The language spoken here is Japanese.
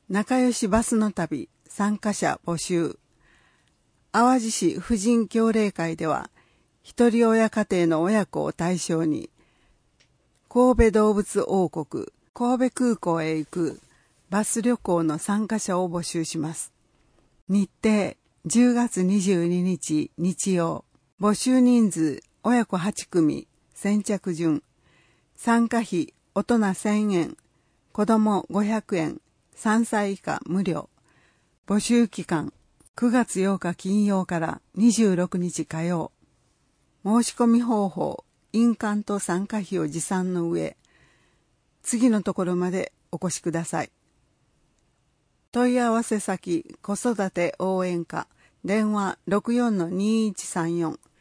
仲良しバスの旅参加者募集。淡路市婦人協励会では、一人親家庭の親子を対象に、神戸動物王国、神戸空港へ行くバス旅行の参加者を募集します。日程、10月22日日曜。募集人数、親子8組、先着順。参加費、大人1000円、子供500円、3歳以下無料。募集期間、9月8日金曜から26日火曜。申し込み方法、印鑑と参加費を持参の上、次のところまでお越しください。問い合わせ先、子育て応援課、電話 64-2134